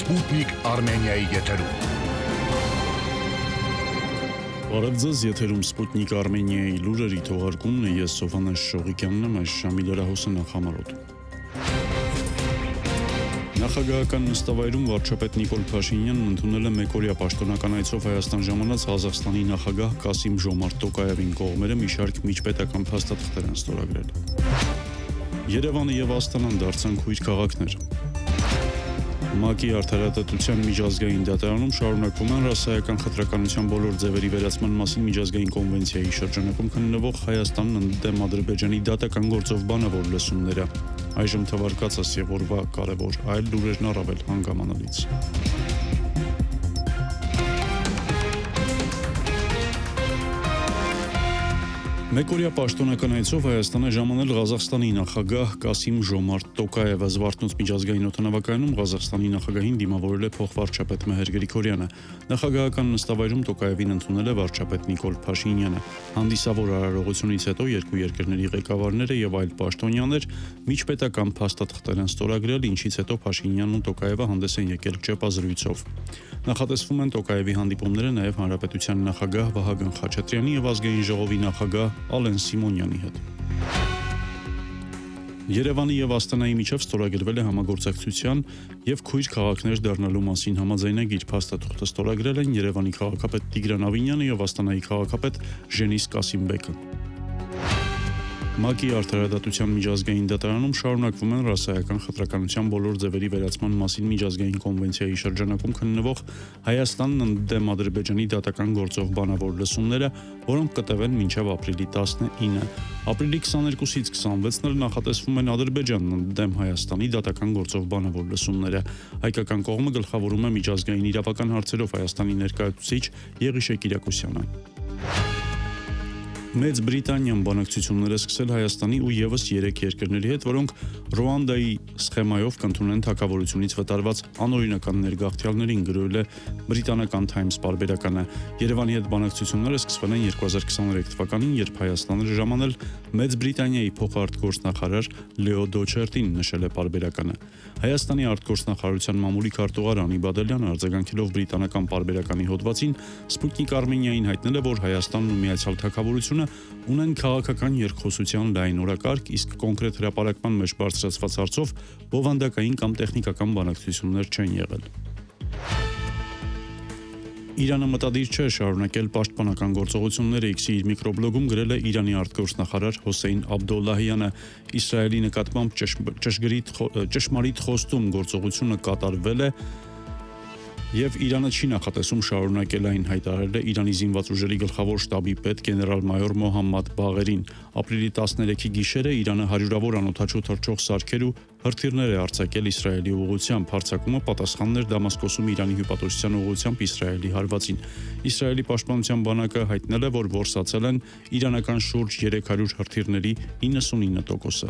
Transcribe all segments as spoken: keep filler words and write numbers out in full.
Sputnik Armeniայի եթերում։ Բարև ձեզ, եթերում Sputnik Armeniայի լուրերի թողարկումն է, ես Սոֆանես Շողիկյանն եմ, այս ժամի լրահոսը նախամարոտ։ Նախագահական նստավայրում վարչապետ Նիկոլ Փաշինյանն ընդունել է մեկօրյա պաշտոնական այցով Հայաստան ժամանած Ղազախստանի նախագահ Կասիմ Ժոմարտ Տոկաևին կողմերը մի շարք միջպետական փաստաթղթեր են ստորագրել։ Երևանը եւ Աստանան դարձան քույր քաղաքներ։ ՄԱԿ-ի արդարադատության միջազգային դատարանում շարունակվում են ռասայական խտրականության բոլոր ձևերի վերացման մասին միջազգային կոնվենցիայի շրջանակում քննվող Հայաստանն ընդդեմ Ադրբեջանի դատական գործով բանավոր լսումները։ Այժմ թվարկածս եւ օրվա կարևոր այլ լուրերն առավել հանգամանալից։ Մեկօրյա պաշտոնական այցով Հայաստան է ժամանել Ղազախստանի նախագահ Կասիմ Ժոմարտ Տոկաևը։ Զվարթնոց միջազգային օդանավակայանում Ղազախստանի նախագահին դիմավորել է փոխվարչապետ Մեհեր Գրիգորյանը։ Նախագահական նստավայրում Տոկաևին ընդունել է վարչապետ Նիկոլ Փաշինյանը։ Հանդիսավոր արարողությունից հետո երկու երկրների ղեկավարները եւ այլ պաշտոնյաներ միջպետական փաստաթղթեր են ստորագրել, ինչից հետո Փաշինյանն ու Տոկաևը հանդես են եկել ճեպազրույցով։ Նախատեսվում են Տոկաևի հանդիպումները նաեւ Հանրապետության նախագահ Վահագն Խաչատրյանի եւ Ազգային ժողովի նախագահ Ալեն Սիմոնյանի հետ։ Երևանի եւ Աստանայի միջև ստորագրվել է համագործակցության եւ քույր քաղաքներ դառնալու մասին համաձայնագիր։ Փաստաթուղթը ստորագրել են Երևանի քաղաքապետ Տիգրան Ավինյանը եւ Աստանայի քաղաքապետ Ժենիս Կասիմբեկը։ ՄԱԿ-ի արդարադատության միջազգային դատարանում շարունակվում են ռասայական խտրականության բոլոր ձևերի վերացման մասին միջազգային կոնվենցիայի շրջանակում քննվող Հայաստանն ընդդեմ Ադրբեջանի դատական գործով բանավոր լսումները, որոնք կտևեն մինչև ապրիլի տասնինը։ Ապրիլի քսաներկուսից քսանվեցն էլ նախատեսվում են Ադրբեջանն ընդդեմ Հայաստանի դատական գործով բանավոր լսումները։ Հայկական կողմը գլխավորում է միջազգային իրավական հարցերով Հայաստանի ներկայացուցիչ Եղիշե Կիրակոսյանը։ Մեծ Բրիտանիան բանակցություններ է սկսել Հայաստանի ու եւս երեք երկրների հետ, որոնք Ռուանդայի սխեմայով կընդունեն թագավորությունից վտարված անօրինական ներգաղթյալներին, գրել է բրիտանական Times պարբերականը։ Երևանի հետ բանակցությունները սկսվել են երկու հազար քսաներեք թվականին, երբ Հայաստան էր ժամանել Մեծ Բրիտանիայի փոխարտգործնախարար Լեո Դոչերտին, նշել է պարբերականը։ Հայաստանի արտգործնախարարության մամուլի քարտուղար Անի Բադալյանը արձագանքելով բրիտանական պարբերականի հոդվածին Sputnik Armeniaին հայտնել է, որ Հայաստանն ու Միացյալ Թագավորությունը ունեն քաղաքական երկխոսության լայն օրակարգ, իսկ կոնկրետ հրապարակման մեջ բարձրացված հարցով բովանդակային կամ տեխնիկական բանակցություններ չեն եղել։ Իրանը մտադիր չէ շարունակել պաշտպանական գործողությունները, X-ի իր միկրոբլոգում գրել է Իրանի արտգործնախարար Հոսեյն Աբդոլլահյանը։ Իսրայելի նկատմամբ ճշգրիտ ճշմարիտ խոստում գործողությունը կատարվել է եւ Իրանը չի նախատեսում շարունակել, այն հայտարարել է Իրանի զինված ուժերի գլխավոր շտաբի պետ գեներալ-մայոր Մոհամմադ Բաղերին։ Ապրիլի տասներեքի գիշերը Իրանը հարյուրավոր անօդաչու թռչող սարքեր ու հրթիռներ է արձակել Իսրայելի ուղղությամբ։ Հարձակումը պատասխանն էր Դամասկոսում Իրանի հյուպատոսության ուղղությամբ Իսրայելի հարվածին։ Իսրայելի պաշտպանության բանակը հայտնել է, որ որսացել են իրանական շուրջ երեք հարյուր հրթիռների իննսունինը տոկոսը։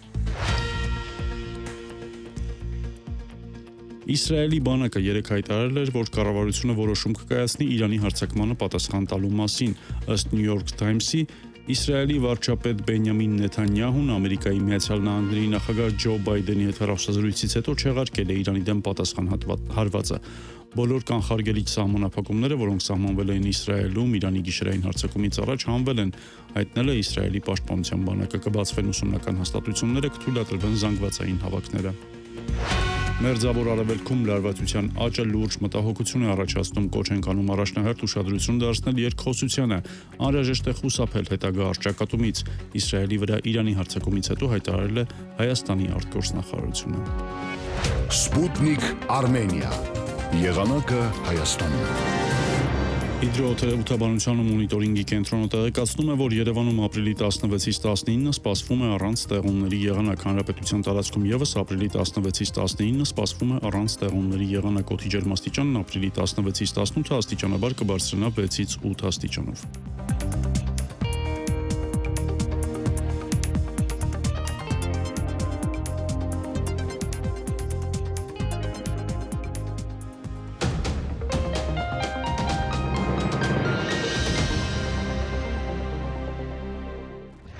Իսրայելի բանակը երեկ հայտարարել էր, որ կառավարությունը որոշում կկայացնի Իրանի հարձակմանը պատասխան տալու մասին։ Ըստ New York Times-ի, Իսրայելի վարչապետ Բենյամին Նեթանյահուն Ամերիկայի Միացյալ Նահանգների նախագահ Ջո Բայդենի հետ հեռախոսազրույցից հետո չեղարկել է Իրանի դեմ պատասխան հարվածը։ Բոլոր կանխարգելիչ սահմանափակումները, որոնք սահմանվել էին Իսրայելում Իրանի գիշերային հարձակումից առաջ, հանվել են, հայտնել է Իսրայելի պաշտպանության բանակը։ Կբացվեն ուսումնական հաստատությունները, կթույլատրվեն զանգվածային հավաքները։ Մերձավոր արևելքում լարվածության աճը լուրջ մտահոգություն է առաջացնում, կոչ են անում առաջնահերթ ուշադրություն դարձնել երկխոսությանը, անհրաժեշտ է խուսափել հետագա առճակատումից, Իսրայելի վրա Իրանի հարձակումից հետո հայտարարել է Հայաստանի արտգործնախարարությունը։ Sputnik Armenia. Եղանակը Հայաստանում։ Հիդրոթերապևտաբանության ու մոնիտորինգի կենտրոնը տեղեկացնում է, որ Երևանում ապրիլի տասնվեցից տասնինը սպասվում է առանց ստեղումների եղանակ։ Հանրապետության տարածքում եւս ապրիլի տասնվեցից տասնինը սպասվում է առանց ստեղումների եղանակ։ Օդի ջերմաստիճանն ապրիլի տասնվեցից տասնութը աստիճանաբար կբարձրանա վեցից ութ աստիճանով։